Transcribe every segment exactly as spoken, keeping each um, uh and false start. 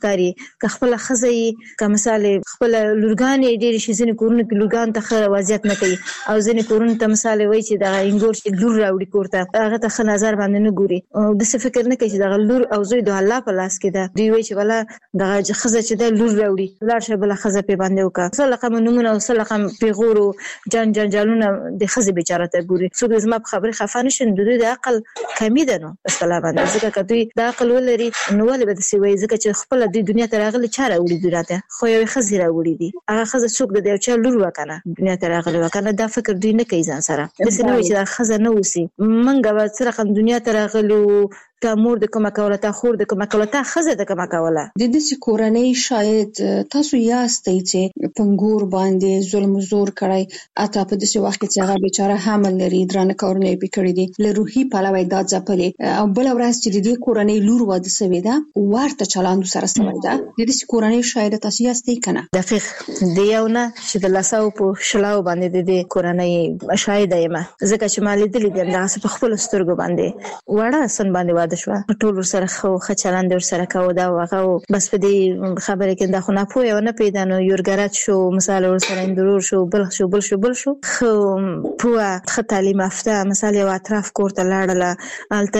ښکاري. که خپل ښځه که مثال خپل لورګان ډېر شي، ځینې کورونو کې لورګان ته ښه وضعیت نه کوي او ځینې کورونو ته مثال وایي چې دغه انګور چې لور راوړي کور ته هغه ته ښه نظر باندې نه ګوري، داسې فکر نه کوي چې دغه لور او زوی د الله په لاس کې ده. دوی وایي چې بله دغه ښځه چې ده لور راوړي، لاړ شه بله ښځه پرې باندې وکړه. څه رقم نومونه او څه رقم پیغور او جان جنجالونه د ښځې بیچاره ته ګوري. څوک زما په خبرې خفه نه شي، د دوی د عقل کمی ده نو په اصطلاح باندې. ځکه که دوی د عقل ولري نو ولې به داسې وایي؟ ځکه چې خپله دوی دنیا ته راغلي چا راوړي دوی راته؟ خو یوې ښځې راوړي دي. هغه ښځه څوک ده؟ د یو چا لور وه که نه، دنیا ته راغلې وه که نه. دا فکر دوی نه کوي ځان سره. داسې نه وایي چې دا ښځه نه اوسي. موږ به څه رقم دنیا ته راغلو، تا مور د کومه کوله، تا خور د کومه کوله، تا ښځه د کومه کوله. د داسې کورنۍ شاید تاسو یاستئ چې په انګور باندې ظلم زور کړی، حتی په داسې وخت کې چې هغه بیچاره حمل لري، درانه کارونه یې پرې کړي دي، له روحي پلوه یې دا ځپلې، او بله ورځ چې د دې کورنۍ لور واده سوې ده ورته چلند سره سوی ده. د داسې کورنۍ شاید تاسو یاستئ که نه؟ دقیق د یو نه چې د لسو په شلاو باندې د دې کورنۍ شاهده یم، ځکه چې ما لیدلي دي همدغسې په خپلو سترګو باندې. وړه سن باندې واده شوه، ټول ورسره ښه چلند ورسره کوو، دا او هغه، بس په دې خبرې کې دا خو ناپوهه ونه پیدا نو یورګرد شو، مثال ورسره اندرور شو، بل شو بل شو بل شو ښه پوهه ښه تعلیم یافته، مثال یو اطراف کور ته لاړله، هلته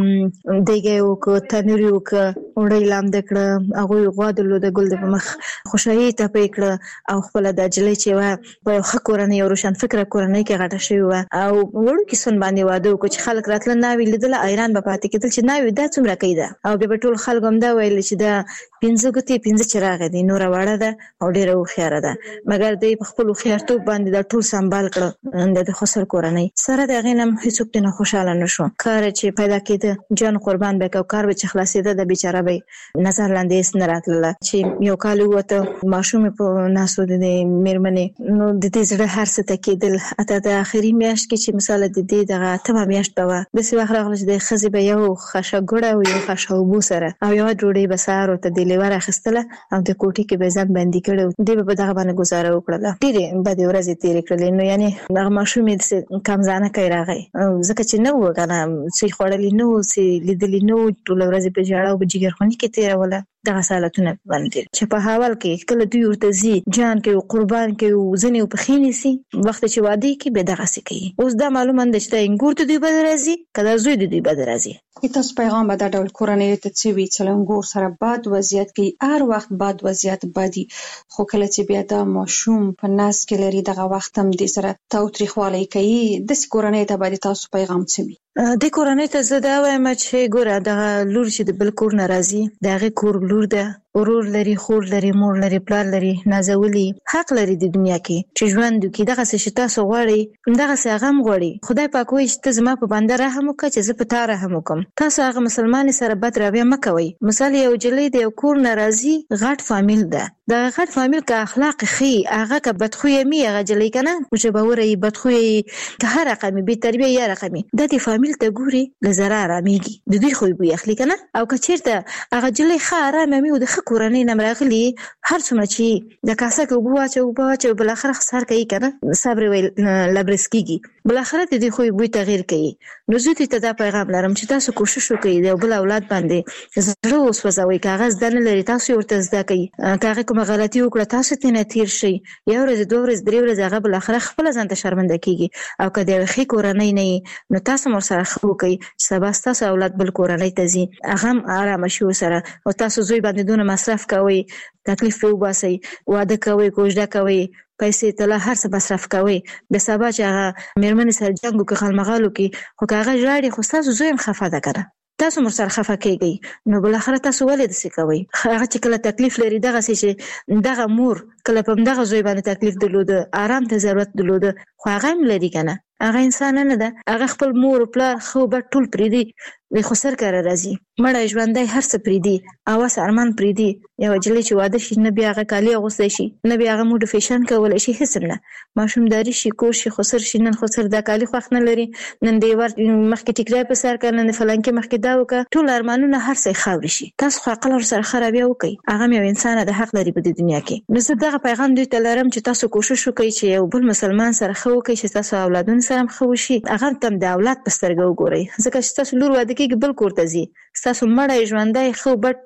یې دیګی وکړه، تنور یې وکړه، وړۍ لامده کړه، هغوی غوا درلوده، ګل د په مخ خوشحالي یې تپی کړه، او خپله دا نجلۍ چې وه په یو ښه کورنۍ او روشن فکره کورنۍ کې غټه شوې وه، او وړوکي سن باندې واده وکړو چې خلک راتله ناوې لیدله حیران به پاتې کېدل چې ناوې دا څومره کوي ده، او بیا به ټول خلک هم دا ویل چې دا پنځه ګوتې پنځه چراغه دي، نوره وړه ده او ډېره هوښیاره ده. مګر دوی په خپل هوښیارتوب باندې دا ټول سنبال کړه. د خسر کورنۍ سره د هغې نه هم هېڅوک ترې نه خوشحاله نه شو. کار چې پیدا کېده جان قربان به کوو، کار به چې خلاصېده د بیچاره به نظر لاندې هېڅ نه راتلله. چې یو کال ووته، ماشوم په ناستو د دې مېرمنې، نو د دې زړه هر څه ته کېدل. حتی د آخري میاشت کې چې مثال د دې دغه اتمه میاشت به وه، داسې وخت راغله چې د ښځې به یو خشه ګوړه او یو خشه اوبو سره او یوه ډوډۍ به سهار ورته د لیوه راخیستله او د کوټې کې به ځان بندي کړی و. دې به په دغه باندې ګزاره وکړله. ډېرې بدې ورځې تېرې کړلې. نو یعنې دغه ماشوم یې داسې کمزانه کوي راغی، ځکه چې نه وو که نه، څه یې خوړلي نه وو، څه یې لیدلي نه وو، ټوله ورځ یې په ژړا او په جګرخوني کې تېروله. دغه حالتونه باندې چې په حوال کې کله دوی ورته ځي، جان کوي، قربان کوي، ځینې پښې نیسي، وخت چې واده کوي بیا دغسې کوي. اوس دا معلومه ده چې دا انګور ته دوی بد راځي که دا زوی د دوی بد راځي. تاسو پیغام به دا ډول کورنۍ ته څه وي چې له انګور سره بد وضعیت کوي؟ هر وخت بد وضعیت بدي، خو کله چې بیا دا ماشوم په نس کې لري دغه وخت هم دې سره تاوتریخوالی کوي، داسې کورنۍ ته به تاسو پیغام څه وي؟ دې کورنۍ ته زه دا وایم چې ګوره دغه لور چې د بل کور نه راځي، د هغې کور لور ده، ورور لري، خور لري، مور لري، پلار لري، نازولي، حق لري د دنیا کې چې ژوند وکړي. دغسې چې تاسو غواړئ دغسې هغه هم غواړي. خدای پاک وایي چې ته زما په بنده رحم وکړه چې زه په تا رحم وکړم. تاسو هغه مسلمانې سره بد رویه مه کوئ. مثال یو نجلۍ د یو کور نه راځي، غټ فامیل ده، دغه غټ فامیل که اخلاق ښي، هغه که بدخویه مي هغه نجلۍ که نه مجبوره یي، بدخویه یي، که هر رقمي بې تربیه یا رقمي، دا دې فامیل ته ګوري له زره ارامېږي، د دوی خوی بوی اخلي که نه. او که چېرته هغه نجلۍ ښه ارامه وي او د ښه کورنۍ نه راغلي، هر څومره چې د کاسه کې اوبه واچوي اوبه واچوي، بالاخره سر کوي که نه، صبر ویل لبرس کېږي، بالاخره د دې خوی بوی تغیر کوي. نو زه دوی ته دا پیغام لرم چې تاسو کوشش وکړئ د یو بل اولاد باندې زړه وسوځوئ. که هغه زده نه لري تاسو یې ورته زده کوئ. که هغې کومه غلطي وکړه تاسو ترې نه تېر شئ. یو ورځ، دوه ورځې، درې ورځې، هغه بالاخره خپله ځان ته شرمنده کېږي. او که د یوې ښې کورنۍ نه یي نو تاسو هم ورسره ښه وکړئ چې سبا ستاسو اولاد بل کورنۍ ته ځي، هغه هم ارامه شي ورسره. او تاسو زوی باندې دونه مصرف کوئ، تکلیف پرې وباسئ، واده کوئ، کوژده کوئ، پیسې طلا هر څه مصرف کوئ. د سبا چې هغه مېرمنې سره جنګ وکړي، خلمغال وکړي، خو که هغه ژاړي خو ستاسو زوی هم خفه ده که نه، تاسو هم ورسره خفه کېږئ. نو بالاخره تاسو ولې داسې کوئ؟ هغه چې کله تکلیف لري، دغسې چې دغه مور کله په همدغه زوی باندې تکلیف درلوده، آرام ته ضرورت درلوده، خو هغه هم لري که نه، هغه انسان نه ده، هغه خپل مور و پلار ښه بد ټول پرېږدي، د خسر کره راځي، مړی ژوندی هر څه پرېږدي، اوس ارمان پرېږدي. یوه نجلۍ چې واده شي، نه بیا هغه کالي اغوستی شي، نه بیا هغه موډ فیشن کولی شي، هېڅ نه، ماشومداري شي، کور شي، خسر شي. نن خسر دا کالي خوښ نه لري، نن د یوه مخکې ټیکری په سر کړه، نن د فلانکي مخکې دا وکړه، ټول ارمانونه هر څه یې خاورې شي. تاسو خو عقل ورسره ښه رویه وکړئ، هغه هم یو انسان ده، حق لري په دې دنیا کې. نو زه دغه پیغام دوی ته لرم چې تاسو کوشش وکړئ چې یو بل مسلمان سره ښه وکړئ چې تاسو اولادونو سره هم ښه وشي. هغه ته هم د اولاد په سترګه وګورئ، ځکه چې تاسو لور واده کېږي بل کور ته ځي، ستاسو مړی ژوندی ښه بد ټول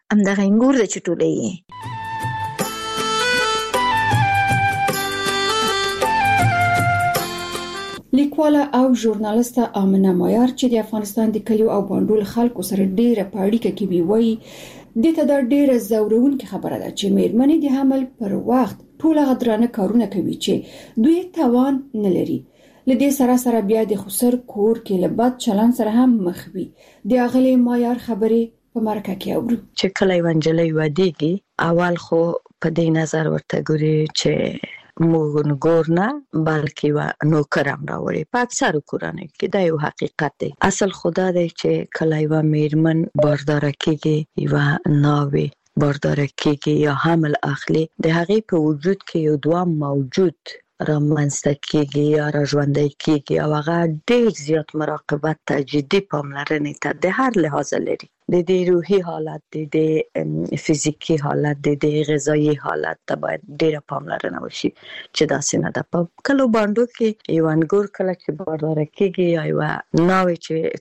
همدغه انګور د چټولې. لیکواله او ژورنالیسته آمنه مایار چې د افغانستان د کلیو او بانډول خلکو سره ډیره په اړیکه کې وي، وایي د ته دا ډیره زورونکې خبره ده چې میرمنې د حمل پر وخت ټول غدرانه کارونه کوي چې دوی توان نه لري. لدې سره سره بیا د خسر کور کې له بد چلند سره هم مخ وي. د اغلې مایار خبرې په مرکه کې اورو چې کله یو انجلۍ ودیږي اول خو په دې نظر ورته ګوري چې موږ نګور نه بلکې و نوکر هم راوړي. په اکثر کورانو کې دا یو حقیقت دی. اصل خدا دی چې کله یو میرمن بارداره کېږي، یو ناوې بارداره کېږي یا حمل اخلي، د هغې په وجود کې یو دوام موجود رامنځته کېږي یا را ژوندی کېږي او هغه ډېر زیات مراقبت ته، جدي پاملرنې ته د هر لحاظ لري. د دې روحي حالت، د دې فزیکی حالت، د دې غذایی حالت ته باید ډیره پاملرنه وشي چې داسې نه ده. په کلو باندو کې یو انګور کله چې بارداره کېږي یا یو ناوې چې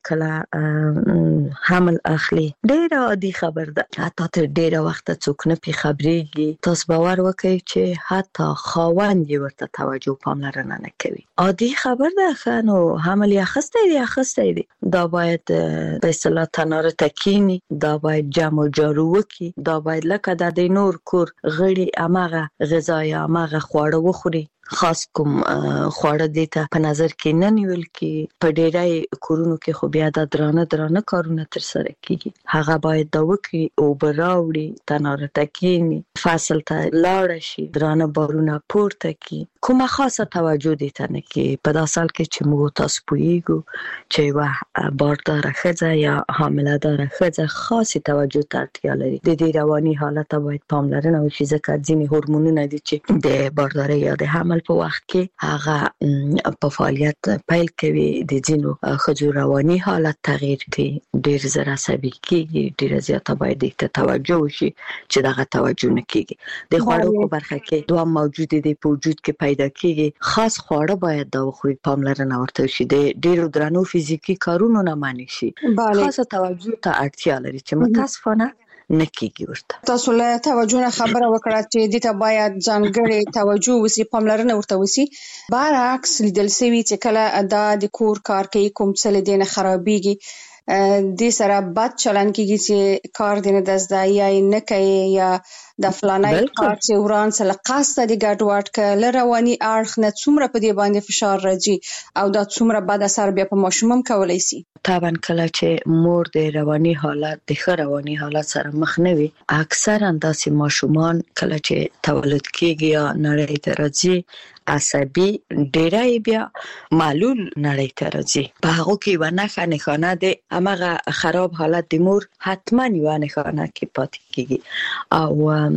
کله حمل اخلي، ډیره عادي خبر ده. حتی تر ډیره وخت څوک نه پې خبرېږي. تاسو باور وکړئ چې حتی خاوند یې ورته توجه پاملرنه نه کوي. عادي خبر ده. ښه نو حمل یې اخیستی دی اخیستی دی دا باید په اصطلاح تناره تکي، دا باید جمع جارو وکي، دا باید لکه د دې نور کور غړي امغه غذا یا امغه خواړه وخوري. خاص کوم خواړه دې ته په نظر کې نه نیول کې. په ډیری کورونو کې خو بیا د درانه درانه کارونه تر سره کیږي. هغه باید دا وکړي او براوړي، تناره تکینی، فصل ته لاړ شي، درانه بارونه پورته کی. کومه خاصه توجه دې ته نه کی. په داسال کې چې موږ تاسو پویګو چې واه بارداره ښځه یا حامله داره ښځه خاصه توجه ته اړتیا لري. د دې رواني حالت باید پاملرنه وشي، ځکه ځینې هورمونونه دي چې د باردارۍ یا د حمل په وخت کې هغه په فعالیت پیل کوي، د ځینو ښځو رواني حالت تغییر کوي، ډیر زر عصبي کیږي. ډیر زیاته باید دې ته توجه وشي چې دغه توجه نه کیږي. د خوړو په برخه کې دوه موجود دي په وجود کې پیدا کیږي. خاص خواړه باید دا وخوري، پاملرنه ورته وشي، د ډیرو درنو فزیکی کارونو نه معنی شي. خاصه توجه ته اړتیا لري چې متاسفانه نکیږي ورته. تاسو له توجه خبره وکړه چې دې ته باید ځانګړې توجه وسی، پاملرنه ورته وسی. برعکس لیدل شوی چې کله دا د کور کار کوي، کوم څه له دې نه خرابېږي، د سره بد چلن کېږي چې کار دې نه دزده یا نه کوي یا د فلانای کار چې وران سره قصد دي ګډوډ کله رواني اړخ نه څومره په دې باندې فشار راځي او دا څومره بد اثر بیا په ماشومم کولای شي. طبعا کله چې مور د رواني حالت د ښه رواني حالت سره مخ نه وي، اکثرا داسې ماشومان کله چې تولد کېږي یا نړۍ ته راځي عصبي ډیرای بیا معلول نړۍ ته راځي. په هغه کې یو نښه نښانه ده، همغه خراب حالت د مور حتما یو نښانه کې پاتې کېږي. او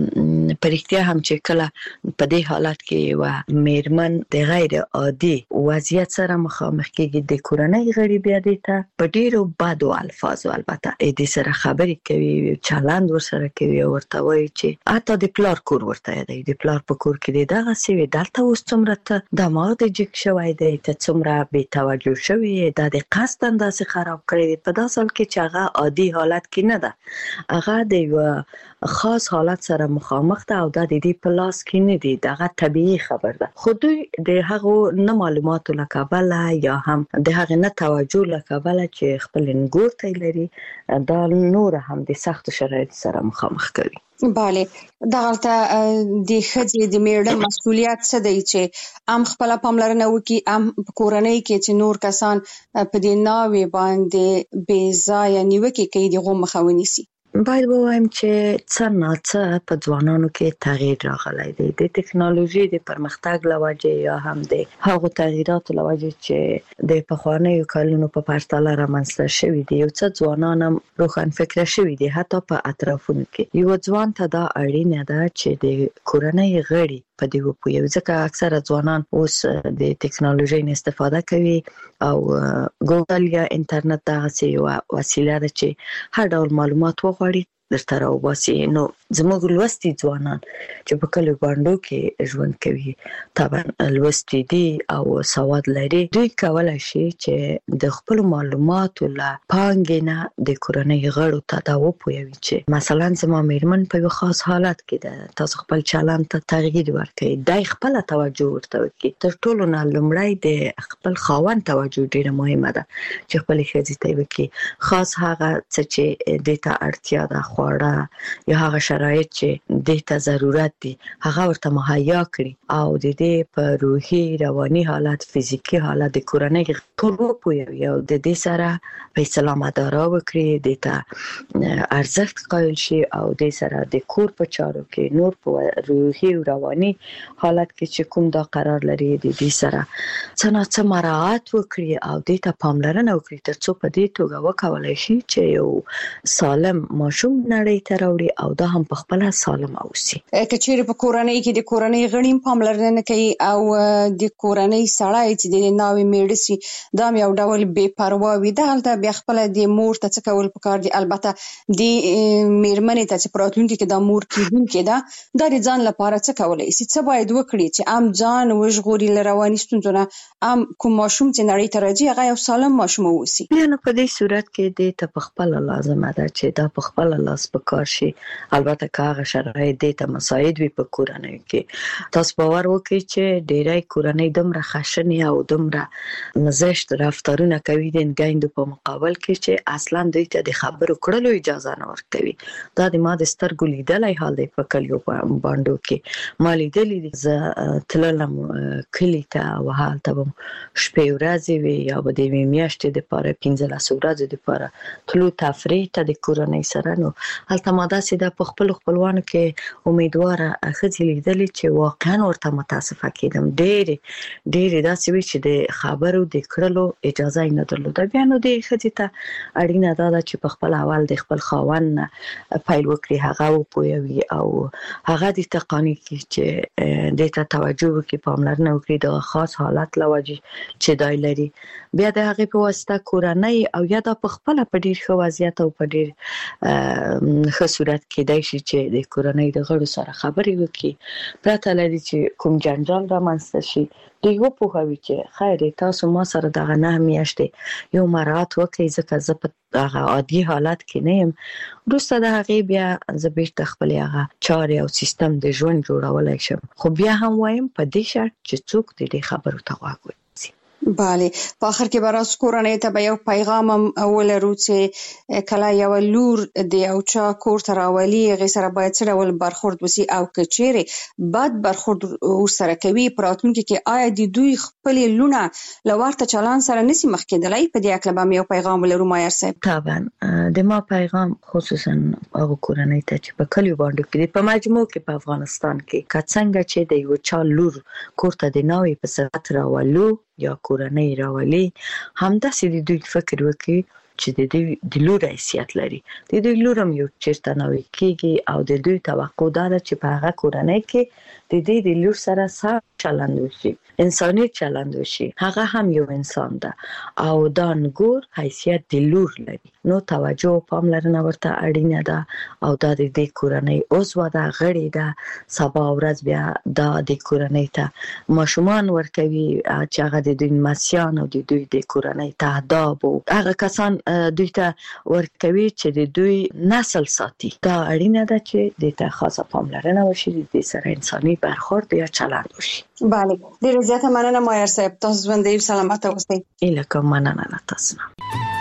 په رښتیا هم چې کله په دې حالت کې یو میرمن د غیر عادي وضعیت سره مخامخ کېږي، د کورنۍ غړي بیا دې ته په ډیرو بدو الفاظو البته دې سره خبرې کوي، چلند ورسره کوي او ورته وایي چې حتی د پلار کور ورته دی، د پلار په کور کې دی دغه سوي دلته اوس څومره ته دماغ د جګ شوی دی، ته څومره بې توجه شوی دا د قصد انداسې خراب کړی دی. په داسې حال کې چې هغه عادي حالت کې نه ده، هغه د یو خاص حالت سره مخامخ ده او دا د دې په لاس کې نه دی، دغه طبيعي خبر ده. خو دوی د هغو نه معلوماتو له کبله یا هم د هغې نه توجه له کبله چې خپل انګور ته لري، دا نور هم د سختو شرایطو سره مخامخ کوي. بله، دغلته د ښځې د میړه مسؤلیت څه دی چې ام خپل پاملرنه وکړي، ام په کورنۍ کې چې نور کسان په دې ناوې باندې بې ځایه نیوکې کوي دغه مخه ونیسي. باید ووایم چې څه ناڅه په ځوانانو کې تغییر راغلی دی، د ټکنالوژي د پرمختګ له وجې یا هم د هغو تغییراتو له وجې چې د پخوانیو کلونو په پرتله رامنځته شوي دي. یو څه ځوانان هم روښان فکره شوي دي، حتی په اطرافونو کې. یو ځوان ته دا اړینه ده چې د کورنۍ غړي په دې وپوهوي، ځکه اکثره ځوانان اوس د ټکنالوژۍ نه استفاده کوي او ګوګل یا انټرنیټ دغسې یوه وسیله ده چې هر ډول معلومات وغواړي درته راوباسي. نو زموږ لوستي ځوانان چې په کلیو باندو کې ژوند کوي طبعا لوستي دي او سواد لري، دوی کولای شي چې د خپل معلوماتو له پانګې نه د کورنۍ غړو ته دا وپوهوي چې مثلا زما میرمن په یو خاص حالت کې ده، تاسو خپل چلند ته تغییر ورکړئ، دای خپل توجه ورته وکړي. تر ټولو نه لومړی د خپل خاوند توجه ډیره مهمه ده چې خپل ښځې ته وکړي، خاص هغه څه چې د ته اړتیا ده، خواړه یا هغه شرایط چې د ته ضرورت دي هغه ورته مهیا کړي او د دې په روحي رواني حالت فزیکی حالت د کورنۍ ټول وپوهوي او د دې سره په اسلام اداره وکړي، د ته ارزښت قایل شي او د سره د کور په چارو کې نور په روحي او رواني حالت کې چې کوم دا قرار لري د دې سره څنګه مراعات وکړي او د ته پاملرنه وکړي ترڅو په دې توګه وکولای شي چې یو سالم ماشوم نړۍ ته راوړي او دا هم په خپل سالم اوسي. کچېره په کورنۍ کې د کورنۍ غړي پاملرنه کوي او د کورنۍ سړی چې د ناوې میړه سي دا یو ډول بے پروا وي، دا هلته بیا خپل د مور ته څه کول پکار دي. البته د میرمنې ته چې پراتونکو کې د مور کېدونکې ده دا د ځان لپاره څه کولای شي، څه باید وکړي چې ام ځان وژغوري له رواني ستونزو نه، ام کوم ماشوم چې نړۍ ته راځي هغه یو سالم ماشوم اوسي. بیا نو په دې صورت کې د ته په خپل لازمه ده چې دا په خپل لاس په کار شي. البته که هغه شرایط د ته مساعد وي په کورنۍ کې، تاسو باور وکړئ چې ډیری کورنۍ دومره خشنې او دومره مزشت رفتارونه کوي د ګایندو په مقابل کې چې اصلا دوی ته د خبرو کړلو اجازه نه ورکوي. دا د ما د سترګو لیدلای حال دی په کلیو باندو کې، ما لیدلی دي. زه تللم کلی ته او هلته به شپې ورځې وي یا به د یوې میاشتې دپاره پنځلس ورځې دپاره تلو تفریح ته د کورنۍ سره. نو هلته ما داسې ده په خپلو خپلوانو کې امیدواره ښځې لیدلې چې واقعا ورته متاسفه کېدم، ډېرې ډېرې داسې وي چې د خبرو د کړلو اجازه یې نه درلوده. بیا نو د ښځې ته اړینه دا ده چې په خپل اول د خپل خاوند نه پیل وکړي، هغه وپوهوي او هغه دې ته قانع کړي چې دې ته توجه وکړي، پاملرنه وکړي د خاص حالت له وجې چې دی لري. بیا د هغې په واسطه کورنۍ او یا دا په خپله په ډېر ښه وضعیت او په ډېر ښه صورت کېدای شي چې د کورنۍ د غړو سره خبرې وکړي پرته لري چې کوم جنجال رامنځته شي. دوی وپوهوي چې خیر تاسو ما سره دغه نه میاشتې یو مراعات وکړئ ځکه زه په هغه عادي حالت کې نه یم. وروسته د هغې بیا زه بیرته خپلې هغه چارې او سیستم د ژوند جوړولی شم، خو بیا هم وایم په دې شرط چې څوک د دې خبرو ته غوږ ونیسي. بله، په آخر کې به راز کورنۍ ته به یو پیغام هم ولرو چې کله یو لور د یو چا کور ته راولي هغې سره باید څه ډول برخورد وسي او که چیرې بد برخورد ورسره کوي په راتلونکي کې آیا د دوی خپلې لوڼه له ورته چلند سره نشي مخ کېدلی؟ په دې هکله به هم یو پیغام ولرو مایر صاحب. طبعا د ما پیغام خصوصا هغو کورنۍ ته چې په کلیو باندو کې دي، په مجموع کې په افغانستان کې که څنګه چې د یو چا لور کور ته د ناوې په صفت راولو یا کورنۍ راولي، همداسې د دوی فکر وکړي چې د دوی د لور حیثیت لري، د دوی لور هم یو چېرته ناوې کېږي او د دوی توقع دا ده چې په هغه کورنۍ کې د دې د لور سره سم چلند وشي، انساني چلند وشي. هغه هم یو انسان ده او دا نګور حیثیت د لور لري، نو توجه او پاملرنه ورته اړینه ده او دا د دې کورنۍ عضو ده، غړې ده. سبا ورځ بیا دا د کورنۍ ته ماشومان ورکوي چې هغه د دوی لمسیان او د دوی د کورنۍ تهداب او هغه کسان دوی ته ورکوي چې د دوی نسل ساتي. دا اړینه ده چې د ته خاصه پاملرنه وشي، د دې سره انساني برخورد یا چلند وشي. بله، ډېره زیاته مننه مایر صاحب، تاسو ژوندی سلامت اوسئ. ایله کوم مننه له تاسو نه.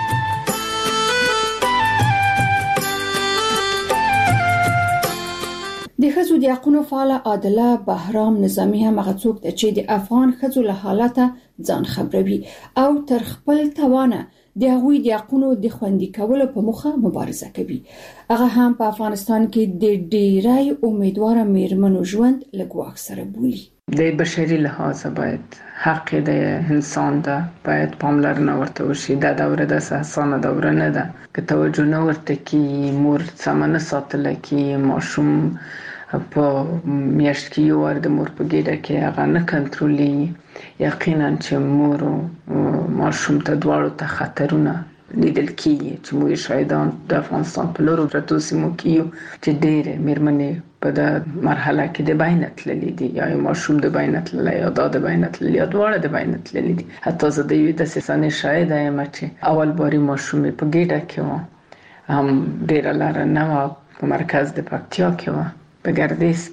د ښځو د حقوقو فعاله عادله بهرام نظامی هم هغه څوک ده چې د افغان ښځو له حالته ځان خبروي او تر خپل توانه د هغوی د حقوقو د خوندي کولو په موخه مبارزه کوي. هغه هم په افغانستان کې د ډیری امیدواره میرمنو ژوند له ګواښ سره بولي. د بشري لحاظ باید حق د انسان ده، باید پاملرنه ورته وشي. دا دوره د اسانه دوره نه ده که توجه نه ورته کی، مور سمنه ساتل کی، ماشوم په میاشت کې یو وار د مور په ګیډه کې هغه نه کنټرولي، یقینا چې مور او ماشوم ته دواړو ته خطرونه لیدل کیږي چې موږ شاهدان د افغانستان په لورو پرتو سیمو کې چې ډېر میرمنې په د مرحله کې د بین تللي دي، یا ماشوم د بین تللی یا دا د بین تللی یا دواړه د بین تللي دي. حتی زه د یوې داسې سنې شاهده یم چې اول باري ماشوم په ګېډه کې و، هم ډېره لاره نه وه، په مرکز د پکتیا کې وه، په ګردیز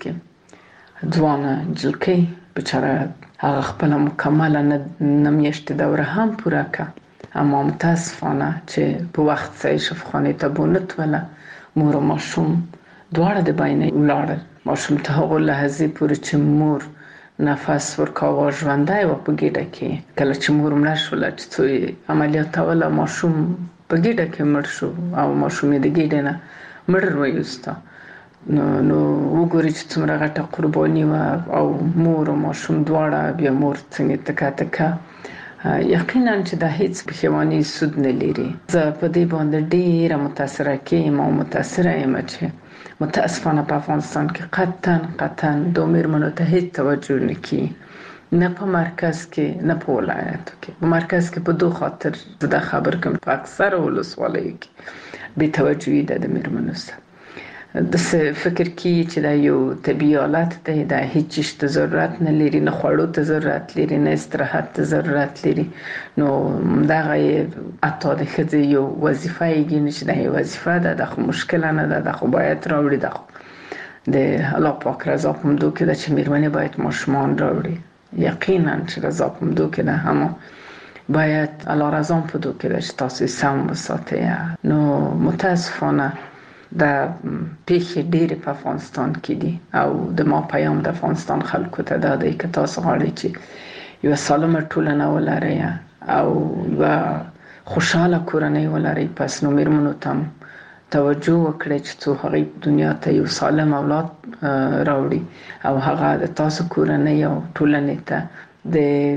کې ځوانه جلکۍ بچاره هغه خپله مکمله نه میاشتې دوره هم پوره کړه، اما متاسفانه چې په وخت ځای شفاخانې ته بونتوله، مور و ماشوم دواړه د بینه ولاړل. ماشوم ته هغو لحظې پورې چې مور نفس ورکاوه ژوندی و په ګېډه کې، کله چې مور مړه شوله چې څو یې عملیاتوله، ماشوم په ګېډه کې مړ شو او ماشوم یې د ګېډې نه مړ وایسته. نو نو وګورئ چې څومره غټه قرباني وه او مور او ماشوم دواړه، بیا مور څنګه تکه تکه. یقینا چې دا هیڅ پښیماني سود نه لري. زه په دې باندې ډیره متاثره کېم او متاثره یم چې متاسفانه په افغانستان کې قطعا قطعا د میرمنو ته هیڅ توجه نه کیږي، نه په مرکز کې نه په ولایتو کې. په مرکز کې په دوه خاطر زه دا خبر کوم، په اکثره ولسوالیو کې بې توجهي ده د میرمنو سره. داسې فکر کیږي چې دا یو طبیعي حالت دی، دا هیڅ چیز ته ضرورت نه لري، نه خوړو ته ضرورت لري، نه استراحت ته ضرورت لري. نو دغه حتی د ښځې یو وظیفه یې ګڼي چې دا یو وظیفه ده، دا خو مشکله نه ده، دا خو باید راوړي، دا خو د الله پاک رضا په مدو کې ده چې میرمنې باید ماشومان راوړي. یقینا چې رضا په مدو کې ده، اما باید الله رضا په مدو کې ده چې تاسو سم وساتئ. نو متاسفانه دا پیښې ډېرې په افغانستان کې دي او د ما پیام د افغانستان خلکو ته دا دی که تاسو غواړئ چې یوه سالمه ټولنه ولرئ او یوه خوشحاله کورنۍ ولرئ، پس نو میرمنو ته هم توجه وکړئ چې څو هغوی دنیا ته یو سالم اولاد راوړي او هغه د تاسو کورنۍ او ټولنې ته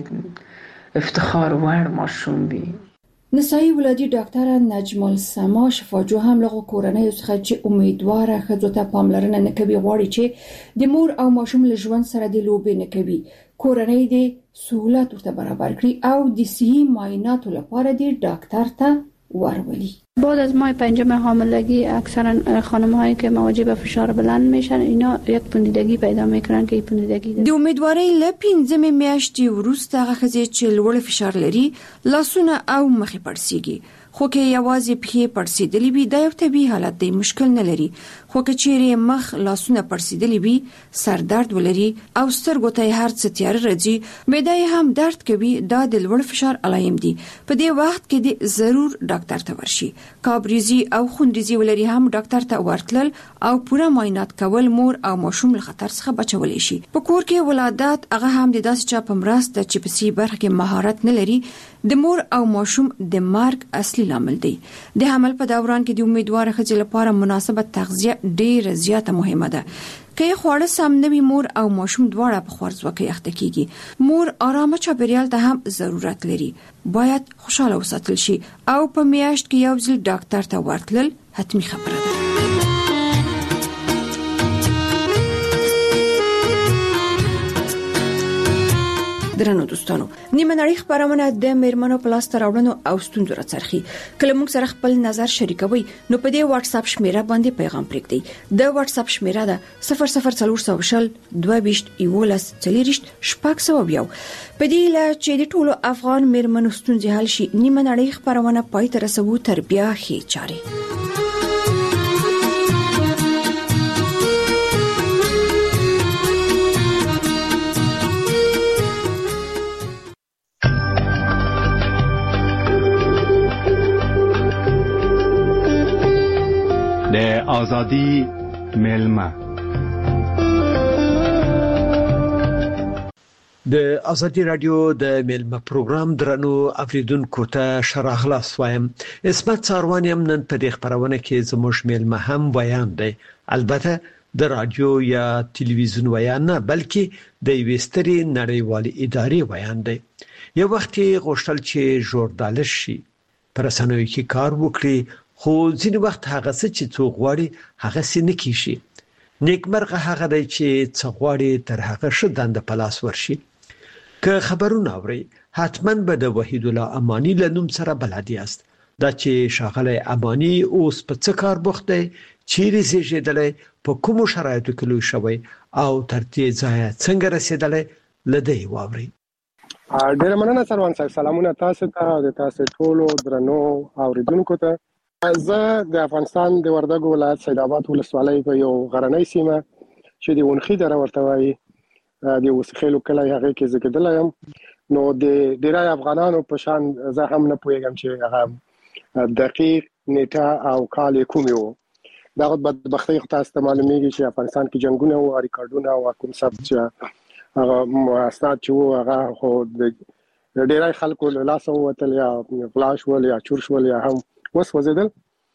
د افتخار وړ ماشوم وي. نسایي ولادي ډاکټره نجم السما شفاجو هم لغو کورنۍ څخه چې امیدواره ښځو ته پاملرنه نه کوي غواړي چې د مور او ماشوم له ژوند سره د لوبې نه کوي، کورنۍ د سہولت ورته برابر کړي او د صحي معایناتو لپاره د ډاکټر ته ورولي. بعد از ماه پنجم حاملگی اکثرا خانم‌هایی که مواجه به فشار بلند میشن اینا یک پوندیدگی پیدا میکنن که این پوندیدگی د امیدوارۍ له پنځمې میاشتې وروسته هغه ښځې چې لوړ فشار لري لاسونه او مخې پړسیږي، خو که یوازې پښې پړسیدلې وي دا یو طبیعي حالت دی، مشکل نه لري. خو که چیرې مخ لاسونه پړسیدلې وي، سر درد ولري او سترګو ته هر څه تیاره راځي، معده هم درد کوي، دا د لوړ فشار علایم دي. په دې وخت کې د ضرور ډاکټر ته ورشي. کابریزي او خونریزي ولري هم ډاکټر ته ورتلل او پوره معاینات کول مور او ماشوم له خطر څخه بچولی شي. په کور کې ولادت هغه هم د داسې چا په مرسته چې په سي برخه کې مهارت نه لري د مور او ماشوم د مرګ اصلي لامل دی. د حمل په دوران کې د امیدواره ښځې لپاره مناسبه تغذیه ډیره زیاته مهمه ده. که خواړه سم نه وي، مور او ماشوم دواړه په خوارځواکۍ اخته کیږي. مور آرامه چاپیریال ته هم ضرورت لري، باید خوشاله وساتل شي او په میاشت کې یو ځل ډاکټر ته ورتلل حتمی خبره ده. درنو دوستانو، نیمه نړۍ خبرونه د میرمنو په لاس راوړنو او ستونزو راڅرخي. کله موږ سره خپل نظر شریکوي نو په دې واتس اپ شمیره باندې پیغام پرېږدئ. د واتس اپ شمیره ده صفر صفر څلور سوه شل دوه ویشت یولس څلوېښت شپږ سوه یو. په دې له چې د ټولو افغان میرمنو ستونزې حل شي، نیمه نړۍ خبرونه پای ته رسوو تر بیا ښې چارې. د آزادی ملما د آزادی رادیو د ملما پروګرام درنو اوریدونکو ته شراغلاس وایم. اسمت څاروانیم نن په دې خبرونه کې زموږ ملما هم بیان دی، البته د رادیو یا ټلویزیون بیان نه، بلکې د ویستري نړیوالې ادارې بیان دی. یو وخت غوښتل چې ژورنالیست شي، پر رسنیو کې کار وکړي، خو ځینې وخت هغه څه چې څوک غواړي هغه څه نه کیږي. نیکمرغه هغه دی چې څه غواړي تر هغه ښه دنده په لاس ورشي. که خبرونه اورئ حتما به د وحید الله امانی له نوم سره بلد یاست. دا چې شاغله امانی اوس په څه کار بوخت دی چیرې زیږیدلې په کوم شرایطو کې لوی شوی او ترتیب ځای څنګه رسیدلې لدی واوري. ډیره مننه سروان صاحب. سلامونه تاسو ته او تاسو ټولو درنو اوریدونکو ته. زه د افغانستان د وردګو ولایت سید آباد ولسوالۍ په یو غرنۍ سیمه چې د ونخي دره ورته وایي د وسخیلو کلی هغه کې زګیدل یم. نو د ډیری افغانانو په شان زه هم نه پوهیږم چې هغه دقیق نیټه او کال کوم یو. دا غوډ بدبختی تاسو ته معلومیږي چې افغانستان کې جنگونه او ریکارډونه او کوم څه چې هغه مؤسسات چې هغه خو د ډیری خلکو له لاس وتل یا فلاش ول یا چور شول یا هم وس وزیدل.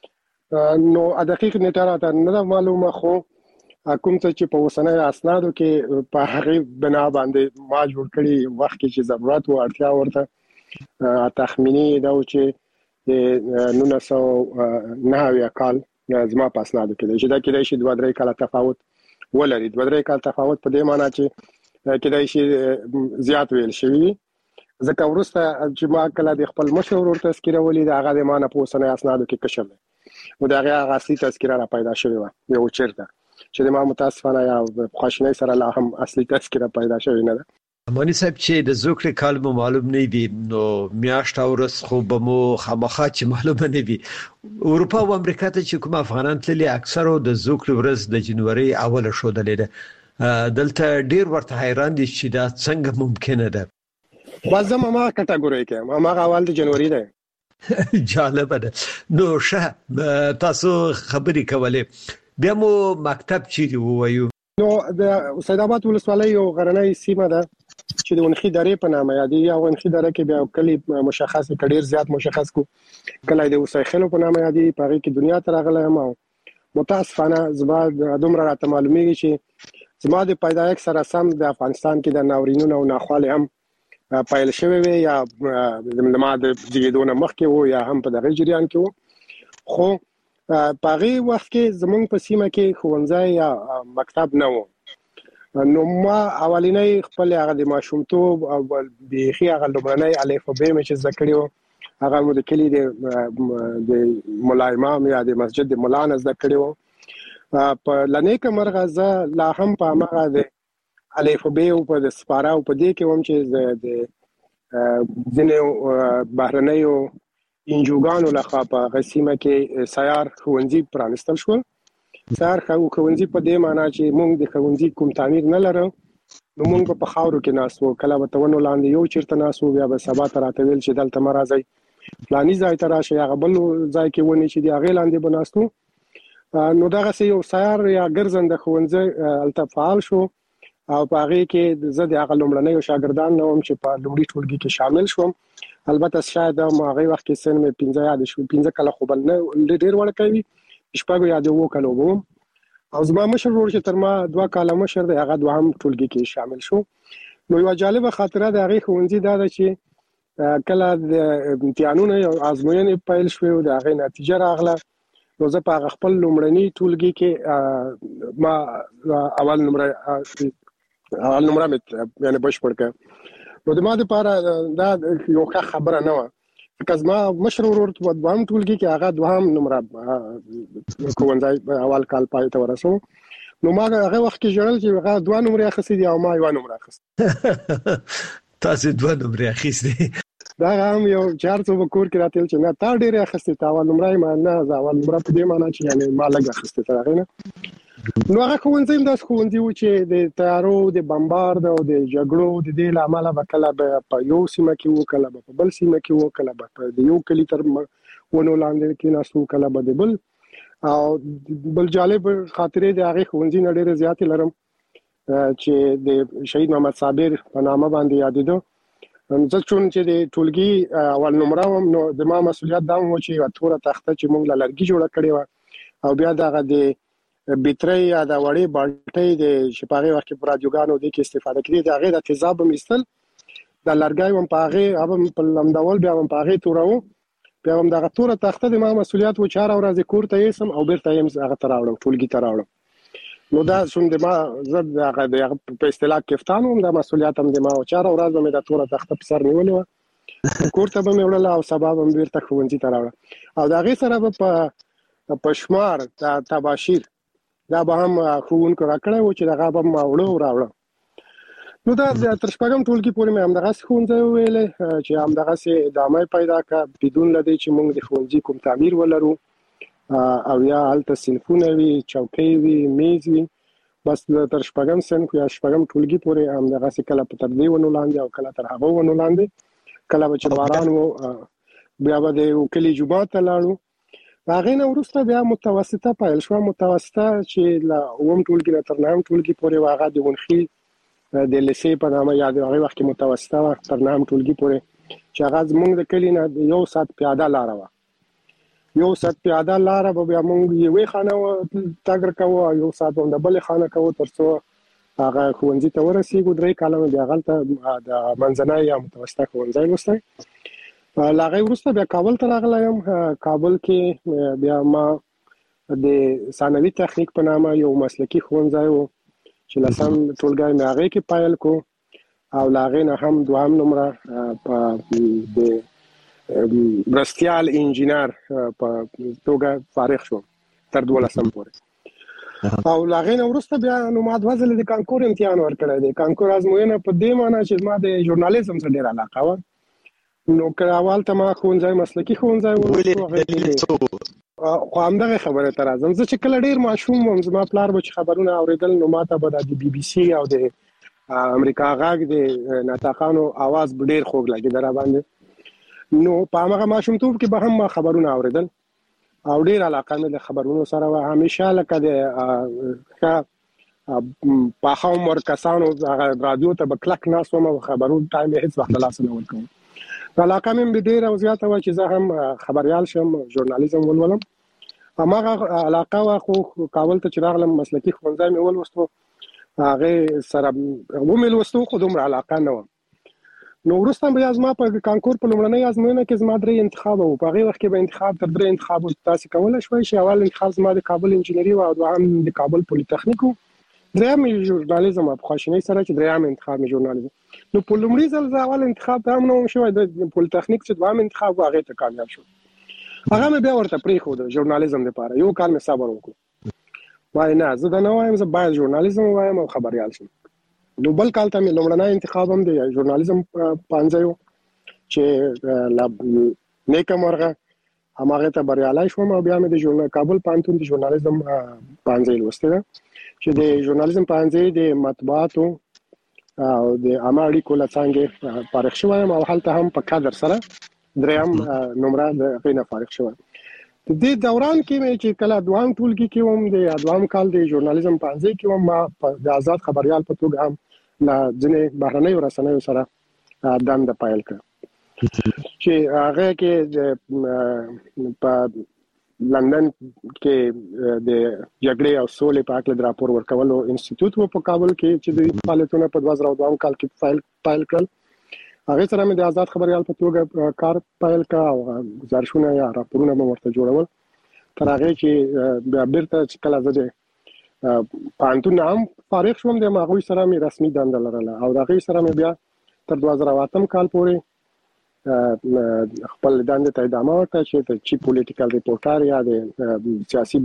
نو دقیق نیټه راته نه معلومه، خو کوم څه چې په وسنۍ اسنادو کې په هغه بنا باندې ما جوړ کړی وخت کې چې ضرورت او اړتیا ورته تخمینی دا و چې نو نو نه کال زما په اسنادو کې چې دا کې د دوه درې کال تفاوت ولري. دوه درې کال تفاوت په دې معنی چې کېدای شي زیات ویل شوی. ځکه ورسته چې ما کله د خپل مشر ورته تذکره ولې دا هغه د معنی په وسنۍ اسنادو کې کشل او دا هغه اصلي تذکره را پیدا شوی و یو چیرته چې د ما متاسفانه یا خواشنۍ سره لا هم اصلي تذکره پیدا شوی نه ده. امانی صاحب چې د زوکړې کال مو معلوم نه وي نو میاشت او ورځ خو به مو خامخا چې معلومه نه وي. اروپا او امریکا ته چې کوم افغانان تللي اکثره د زوکړې ورځ د جنوري اوله شودلې ده. دلته ډیر ورته حیران دي چې دا څنګه ممکنه ده. بازم ما کټګوري کې ما اول د جنوري ده. جالب ده. نو شه تاسو خبري کولې بیا مو مکتب چیرې ووایو؟ نو د سید آباد ولسوالۍ یو غرنۍ سیمه ده چې د ونخي درې په نامه یادېږي. او ونخي دره کې بیا کلی مشخص کډیر زیات مشخص کو کله د وسایخلو په نامه یادېږي. په هغه کې دنیا ته راغلی یم او متاسفانه زما دومره راته معلومیږي چې زما د پیدایښت سره سم د افغانستان کې د ناورینونو او ناخوالې هم پایل شوی وي یا د ما د زیږیدو مخکې وو یا هم په دغه جریان کې وو. خو په هغه وخت کې زمونږ په سیمه کې ښوونځی یا مکتب نه وو. نو ما اولینی خپل هغه د ماشومتوب او بيخي هغه لومړنۍ الفبې مې چې زده کړې وو هغه مو د کلی د د مولا امام یا د مسجد د مولا نه زده کړې وو. په لنیکه مرغه زه لا هم په هغه د الفبې او په د سپاره او په دې کې هم چې د ځینې بهرنیو انجوګانو لخوا په غسیمه کې سیار ښوونځي پرانستل شو. سیار ښوونځي په دې معنی چې موږ د ښوونځي کوم تعمیر نه لرو نو موږ په خاورو کې ناسو کله به تونو لاندې یو چیرته ناسو بیا به سبا ته راته ویل چې دلته مرزي فلاني ځای ته راشي هغه بل ځای کې ونی چې دی هغه لاندې بناستو. نو دغه سه یو سیار یا ګرځنده ښوونځي التفاعل شو او په هغه کې زه د هغه لومړنۍ شاګردان نوم چې په لومړي ټولګي کې شامل شوم. البته شاید ما هغه وخت کې سن مې پنځه یاد شو پنځه کله خو بل نه ډیر وړ کوي شپږ یاد وو کلو وو او زما مشر ورور چې تر ما دوه کاله مشر دی هغه دوهم ټولګي کې شامل شو. نو یو جالب خاطره د هغه ښوونځي دا ده چې کله د امتحانونو او ازموینې پیل شوې او د هغه نتیجه راغله نو زه په خپل لومړني ټولګي کې ما اول نمبر اول نمبر مې یعنی بشپړ کړ. نو د ما لپاره دا یو ښه خبره نه و ځکه زما مشر ورور په دوهم ټولګي کې هغه دوهم نمبر ښوونځی اول کال پای ته ورسو. نو ما هغه وخت کې ژړل چې هغه دوه نمبر اخیستي دي او ما یو نمبر اخیست. تاسو دوه نمبر اخیستي؟ دا هم یو چار څو کور کې راتل چې نه تا ډېر اخیستي تا اول نمبر ما نه اول نمبر په دې معنی چې یعنی ما لږ اخیستي تر هغه نه. نو هغه ښوونځی داس ښوونځی و چې د تیارو د بمبارد او د جګړو د دې لامل به کله په یو سیمه کې وو کله په بل سیمه کې وو کله په یو کلی تر ونو لاندې کې ناسو کله به بل او بل جالب خاطرې د هغه ښوونځي نه ډېر زیات لرم چې د شهید محمد صابر په نامه باندې یادېدو. زه چون چې د ټولګي اول نمبر وم نو د ما مسولیت دا و چې تور تخته چې موږ لړګي جوړه کړې و او بیا دغه د بیتري یا د وړې بالټي د شپږه وخت پر رادیوګانو د کې استفاده کړې د هغه د تیزاب مستل د لړګي وم پاغه اب په لمدول بیا وم پاغه تورو بیا وم دغه تور تخته د ما مسولیت و چار ورځې کور ته یې سم او بیرته یې هغه تراوړم ټولګي تراوړم. نو دا څنګه د ما زړه د هغه په اصطلاح کفتانو د مسولیت هم د ما چار ورځې مې د تور تخته په سر نیولې و کور ته به مې وړل او سبا به مې بیرته ښوونځي ته راوړل او د هغې سره به په پشمار د تباشیر دا به هم ښوونکو راکړی و چې دغه به ما وړه او راوړه. نو دا تر شپږم ټولګي پورې مې همدغسې ښوونځی وویلی چې همدغسې ادامه پیدا کړه بدون له دې چې موږ د ښوونځي کوم تعمیر ولرو او یا هلته صنفونه وي، چوکۍ وي، میز وي. بس تر شپږم صنف یا شپږم ټولګي پورې همدغسې کله په تر دې ونو لاندې او کله تر هغو ونو لاندې، کله به چې باران و بیا به د کلي جومات ته لاړو. هغې نه وروسته بیا متوسطه پیل شوه. متوسطه چې له اووم ټولګي نه تر نهم ټولګي پورې و هغه د ونخي د لیسې په نامه یاد هغه وخت کې متوسطه وه تر نهم ټولګي پورې چې هغه زموږ د کلي نه یو ساعت پیاده لاره وه. یو ساعت پیاده لاره به بیا موږ یوې خانه تګ کوو او یو ساعت به د بلې خانه کوو تر څو هغه ښوونځي ته ورسېږو. درې کاله مې بیا هلته د منځنی یا متوسطه ښوونځی لوستی. له هغې وروسته بیا کابل ته راغلی یم. کابل کې بیا ما د ثانوي تخنیک په نامه یو مسلکي ښوونځی و چې لسم ټولګی مې هغې کې پیل کو او له هغې نه هم دوهم نمره په د مرستیال انجینر په توګه فارغ شوم تر دولسم پورې. او له هغې نه وروسته بیا نو ما دوه ځلې د کانکور امتحان ورکړی دی. کانکور ازموینه په دې معنی چې ما د ژورنالیزم سره ډېره علاقه وه. نو که اول ته ما ښوونځی مسلکي ښوونځی و خو همدغه خبره ته راځم. زه چې کله ډېر ماشوم وم زما پلار به چې خبرونه اورېدل نو ما ته به د بي بي سي او د امریکا غږ د ناطقانو اواز به ډېر خوږ لګېده را باندې. نو په همغه ماشومتوب کې به هم ما خبرونه اورېدل او ډېر علاقه مې د خبرونو سره وه. همیشه لکه د ښه پاخه عمر کسانو رادیو ته به کلک ناست وم او خبرونو ټایم یې هېڅ وخت له لاسه نه ورکوم. علاقه مې ډېره او زیاته وه چې زه هم خبریال شم، ژورنالیزم ولولم. هماغه علاقه وه خو کابل ته چې راغلم مسلکي ښوونځی مې ولوستو، هغې سره ومې لوستو خو دومره علاقه نه وه. نو وروسته بیا زما په کانکور په لومړنۍ ازموینه کې زما درې انتخابه وو. په هغې وخت کې به انتخاب تر درې انتخابو تاسې کولی شوی چې اول انتخاب زما د کابل انجینري و او دوهم د کابل پولیتخنیک و، درېیم یې ژورنالیزم په خواشینۍ سره چې درېیم انتخاب مې ژورنالیزم. نو په لومړي ځل زه اول انتخاب ته هم نه وم شوی، د پولیتخنیک چې دوهم انتخاب و هغې ته کامیاب شوم. هغه مې بیا ورته پرېښود ژورنالیزم دپاره. یو کال مې صبر وکړو، وایي نه زه دا نه وایم، زه باید ژورنالیزم ووایم او خبریال شم. نو بل کال ته مې لومړنی انتخاب هم د ژورنالیزم پوهنځی و چې نیکه مرغه هماغې ته بریالی شوم او بیا مې د کابل پوهنتون د ژورنالیزم پوهنځی لوستی ده چې د ژورنالیزم پوهنځی د مطبوعاتو او د عامه اړیکو له څانګې فارغ شوی یم او هلته هم په کادر سره درېیم نمره د هغې نه فارغ شوی. د دې دوران کې مې چې کله دوهم ټولګي کې وم د دوهم کال د ژورنالیزم پوهنځي کې وم، ما د آزاد خبریال په توګه هم له ځینې بهرنیو رسنیو سره دنده پیل کړه چې هغه کې په لندن کې د جګړې او سولې په اړه د راپور ورکولو انسټیټیوټ و په کابل کې چې د فعالیتونو په دوه زره دوه کال کې فایل فایل کړل. هغې سره مې د آزاد خبریال په توګه کار پیل کړ او ګزارشونه یا راپورونه مې ورته جوړول تر هغې چې بیا بیرته چې کله زه د پوهنتون نه هم فارغ شوم د هغوی سره مې رسمي دنده لرله او د هغې سره مې بیا تر دوه زره اتم کال پورې خپل دندې ته ادامه ورکړه چې د چیف پولیټیکل ریپورټر یا د سیاسي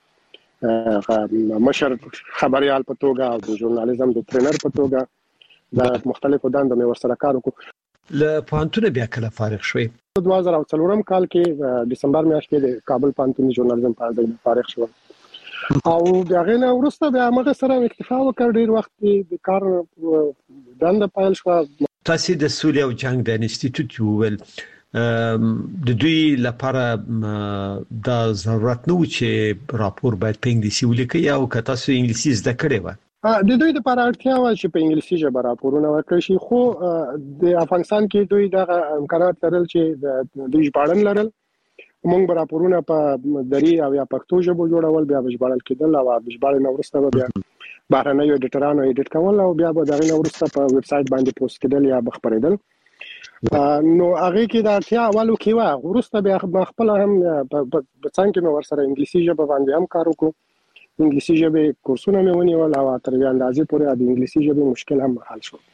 برخې مشر خبریال په توګه او د ژورنالیزم د ټرینر په توګه د مختلفو دندو مې ورسره کار وکړو. له پوهنتونه بیا کله فارغ شوې؟ دوه زره څلورم کال کې ډسمبر میاشت کې د کابل پوهنتون د ژورنالیزم پوهنځي فارغ شوم او د هغې نه وروسته بیا همغه سره اکتفا وکړ. ډېر وخت کې د کار دنده پیل شوه. تاسو د سولې او جنگ د انسټیټیوټ وویل د دوی لپاره د ضرورت نه و چې راپور باید په انګلیسي ولیکي او که تاسو انګلیسي زده کړې وه د دوی لپاره اړتیا وه چې په انګلیسي ژبه راپورونه ورکړي شي، خو د افغانستان کې دوی دغه امکانات لرل چې دوی ژباړن لرل. موږ به راپورونه په دري او یا پښتو ژبو جوړول، بیا به ژباړل کېدل او د ژباړې نه وروسته به بیا بهرنیو ایډیټرانو ایډیټ کول او بیا به د هغې نه وروسته په ویب سایټ باندې پوسټ کېدل یا به خپرېدل. نو هغې کې د اړتیا اولو کې وه. وروسته بیا ما خپله هم په څنګ کې مې ورسره انګلیسي ژبه باندې هم کار وکړو. انګلیسي ژبې کورسونه مې ونیول او تر یوې اندازې پورې د انګلیسي ژبې مشکل هم حل شو.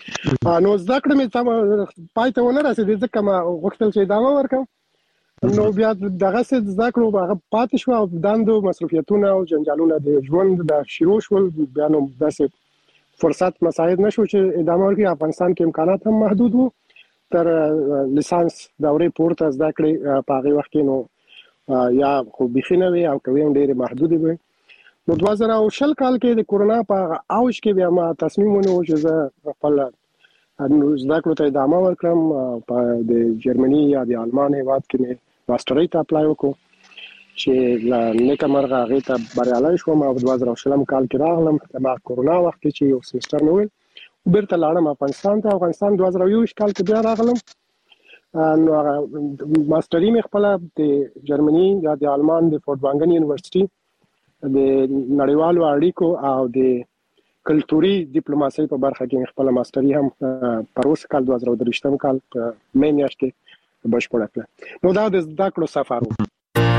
نو زده کړه مې تم پای ته ونه رسېدې ځکه ما غوښتل چې ادامه ورکړم نو بیا دغه څه زده کړو هغه پاتې شو او دندو مصروفیتونه او جنجالونه د ژوند د شروع شول بیا نو داسې فرصت مساعد نشو چې ادامه ورکړي. افغانستان کې امکانات هم محدود وو تر لیسانس دورې پورته زده کړې په هغه وخت کې نو یا خو بخینه وي او کوي هم ډېر محدود وي. نو دوه زره او شل کال کې د کورونا په اوج کې بیا ما تصمیم ونیو چې زه خپل زده کړو ته ادامه ورکړم په د جرمني یا د آلمان هیواد کې مې ماسترۍ ته اپلای وکړو چې نیکه مرغه هغه ته بریالي شوم او دوه زره او شل کال کې راغلم د کورونا وخت چې یو سمستر نو ویل بیرته لاړم افغانستان ته. افغانستان دوه زره یو کال کې بیا راغلم نو ماسترۍ مې خپل د جرمني یا د آلمان د فورټوانګن یونیورسيټي د نړیوالو اړیکو او د کلتوري ډیپلوماسۍ په برخه کې خپل ماسترۍ هم پروس کال دوه زره درې کال په مې میاشت کې بشپړه کړه. نو دا د زده کړو سفر و.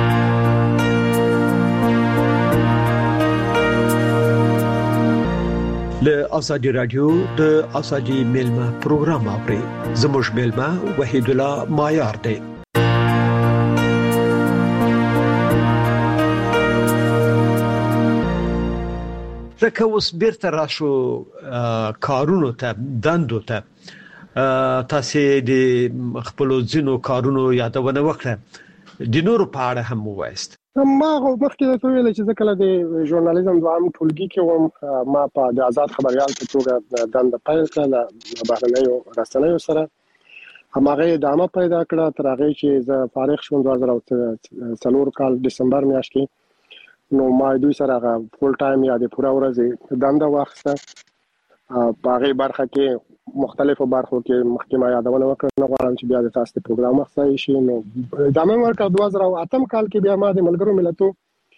له ازادي رادیو د ازادي میلمه پروګرام اوري زموږ میلمه وحید الله مایار دی. زکه اوس بیرته راشو کارونو ته دندو ته تاسو د خپل ځینو کارونو یادونه وکړه د نورو په اړه هم وایست. ما مخکې ته ویل چې ځکه د ژورنالیزم دوام ټولګي کې وم ما په د آزاد خبريال په توګه دنده پیل کړه د بهرنیو رسنیو سره همغه ادامه پیدا کړه تر هغه چې زه فارغ شوم دوه زره او څلور کال دسمبر میاشت کې نو ما دوی سره فول ټایم یا د پوره ورځ دنده واخیسته په هغه برخه کې مختلفو برخو کې محکمه یادونه وکړه نو غواړم چې بیا د تاسو د پروګرام مخصوصي شي نو ادامه ورکړه. دوه زره او اته کال کې بیا ما د ملګرو ملتونو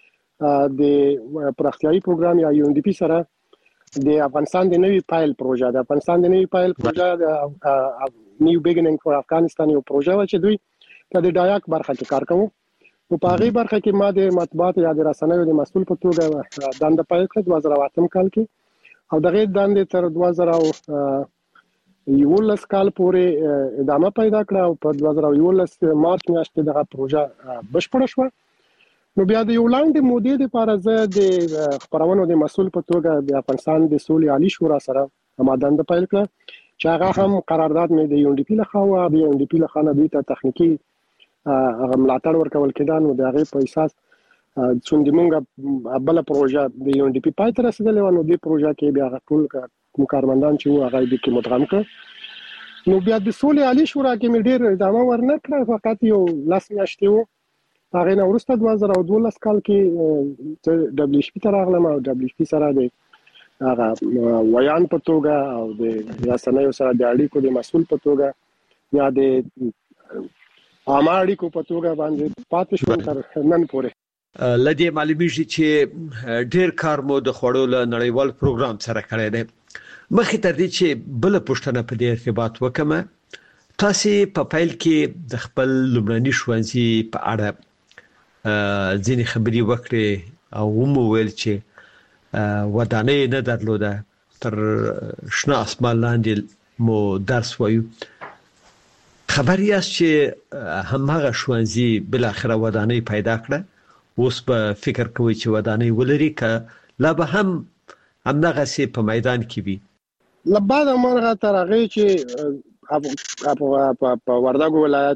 د پراختیايي پروګرام یا یو ان ډي پی سره د افغانستان د نوي فایل پروژه د افغانستان د نوي فایل پروژه د نیو بیګینینګ فور افغانستان یو پروژه و چې دوی د ډایاک برخه کې کار کوي نو په هغه برخه کې ما د مطبوعات یا د رسنیو د مسؤل په توګه دنده پیل کړه دوه زره او اته کال کې او دغه دنده تر دوه زره او یولس کال پورې ادامه پیدا کړه او په دوه زره یولس مارچ میاشت کې دغه پروژه بشپړه شوه. نو بیا د یو لاندې مودې لپاره زه د خبرونو د مسؤل په توګه د افغانستان د سولې عالی شورا سره همدند پیل کړه چې هغه هم قرارداد مې د یو ان ډي پی لخوا او د یو ان ډي پی لخوا نه دوی ته تخنیکی هغه ملاتړ ورکول کېدان نو د هغه په اساس څنګه موږ بل پروژه د یو ان ډي پی پای ته رسیدلې و نو د پروژه کې بیا ټول کوم کارمندان چې هغه د کې مدغم کړ نو بیا د سولې عالی شورا کې مې ډېر ادامه ورنکړه فقط یو لاس میاشتې و هغه نو ورسته دوه زره او دولس کال کې دبليو ایچ پی ته راغلم او دبليو ایچ پی سره د هغه ویان په توګه او د رسنیو سره د اړیکو د مسؤل په توګه یا د عامه اړیکو په توګه باندې پاتې شوم تر نن پورې. لدی معلومیږي چې ډېر کار مو د خوړو له نړیوال پروګرام سره کړی دی. مخکې تر دې چې بل پښتنه په دې ارتباط وکم تاسو په فایل کې د خپل لومړني ښوونځي په اړه ځینې خبرې وکړې او مو ویل چې ودانۍ نه درلوده تر شنه اسمان لاندې مو درس وایو. خبر یاست چې همغه ښوونځي بل اخره ودانۍ پیدا کړه اوس په فکر کوي چې ودانۍ ولري که لا به هم همدغه سي په میدان کې وي. لبعد مرغه تر هغه چې په وردګو ولایت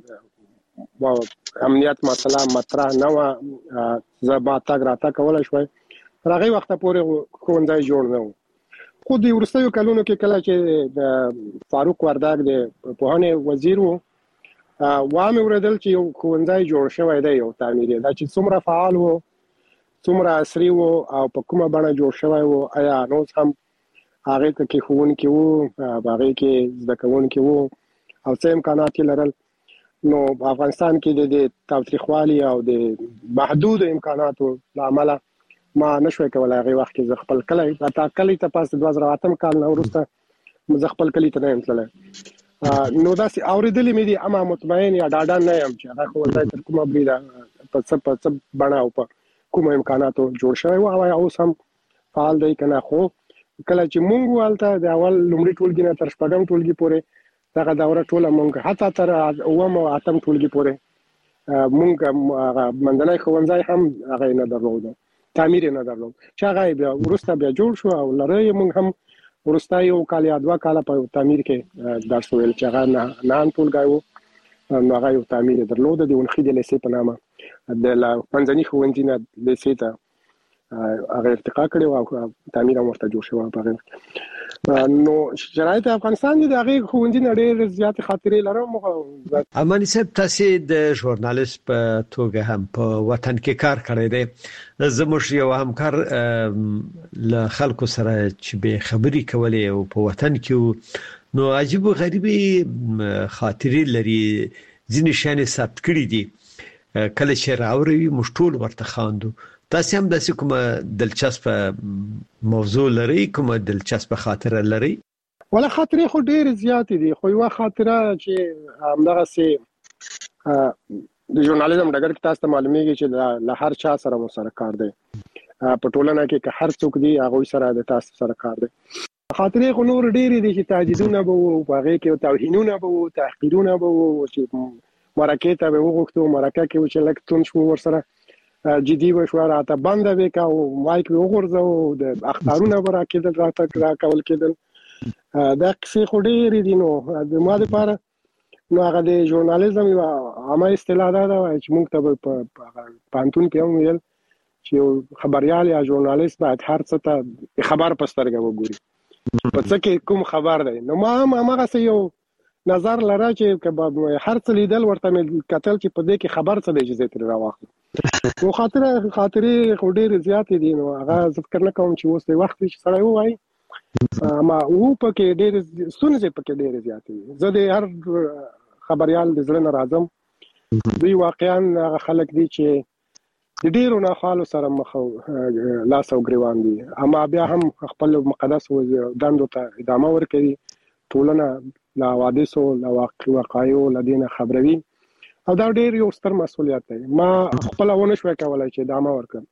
کې امنیت مسله مطرح نه و زما تاګ راته کولای شوي تر هغه وخت پورې ښوونځی جوړ نه و خو د ورستیو کلونو کې کله چې د فاروق وردګ د پوهنې وزیر وو وامه ورېدل چې یو ښوونځی جوړ شوی دی یو تعمیري دا چې څومره فعال وو څومره عصري وو او په کومه بڼه جوړ شوی وو آیا نو هم هغه کې خون کې وو هغه کې ځکهون کې وو او څه امکانات لرل نو افغانستان کې د تاریخوالي او د محدود امکاناتو لامل ما نشوي کولای هغه وخت کې خپل کلی تا کلی ته پاس دوه زره اته کال نه ورسته ز خپل کلی ته نه تلل نو دا سي اوریدلې مې دي اما مطمئن یا ډاډه نه يم چې هغه ولای تر کومه بریده په څه په څه بڼه او په کوم امکاناتو جوړ شوی او اوس هم فعال دی کنه خو کله چې مونږ والته د اول لومړي ټولګي نه تر شپږم ټولګي پورې دغه دوره ټوله مونږ حتی تر اووم او اتم ټولګي پورې مونږ منځنی ښوونځی هم هغه نه درلود، تعمیر نه درلود، چې هغه بیا وروسته بیا جوړ شو او لري مونږ هم ورسته یو کال یا دوه کال په تعمیر کې درس ویل چې هغه نه نه ټولګی وو، نو هغه یو تعمیر درلود د ونخې د لیسې په نامه د منځني ښوونځي نه لیسې ته هغه ارتقا کړی او تعمیر هم ورته جوړ شو په هغه. نو شرایط افغانستان د هغه ښوونځي نه ډېر زیات خاطرې لرم. امانی صاحب تاسو د ژورنالیست په توګه هم په وطن کې کار کړی دی، زموږ یو همکار له خلکو سره چې به خبري کولې او په وطن کې نو عجیب او غریبي خاطرې لري، ځینې شان ثبت کړی دي کله چې راوړي موږ ټول ورته خواندو. تاسو هم د کومه دلچسپ موضوع لري، کومه دلچسپ خاطره لري؟ ولا خاطرې خو ډېر زیات دي، خو یو خاطره چې همدغه سي د ژورنالیزم ډګر کې تاسو ته معلومیږي چې له هر چا سره مو سره کار دی په ټولنه کې، که هر څوک دی هغه سره د تاسو سره کار دی. خاطرې خو نور ډېر دي چې تهدیدونه به وو، هغه کې توهینونه به وو، تحقیرونه به وو، چې مرکه ته به وغوښتو مرکه کې چې لکتون شو ورسره جدي وشو راته بنده وکاو مایک وګورځو د اخطارونه برا کېدل راته را کول کېدل. دا څه خو ډېر دي. نو د ما لپاره نو هغه د ژورنالیزم یو عامه اصطلاح ده چې موږ ته په پانتون کې هم ویل چې خبريال یا ژورنالیست باید هر څه ته خبر پسترګه وګوري په څه کې کوم خبر دی. نو ما هم هغه څه یو نظر لره چې هر څه لیدل ورته کتل چې په دې کې خبر څه دی چې زه تر راوخم. نو خاطره خاطرې خو ډېر زیات دي. نو هغه ذکر نه کوم چې اوس د وخت چې سره وای ما وو پکې ډېر ستونزې پکې ډېر زیات دي. زه د هر خبريال د زړه نه راځم، دوی واقعا هغه خلک دي چې د ډېرو ناخوالو سره مخ لاس او ګریوان دي، اما بیا هم خپل مقدس دندو ته ادامه ورکوي، ټولنه لا حوادثو لا واقعیو لدینه خبروي او دا ډېر یو ستر مسؤلیت دی. ما خپل ونه شوي کولای چې ادامه ورکړم،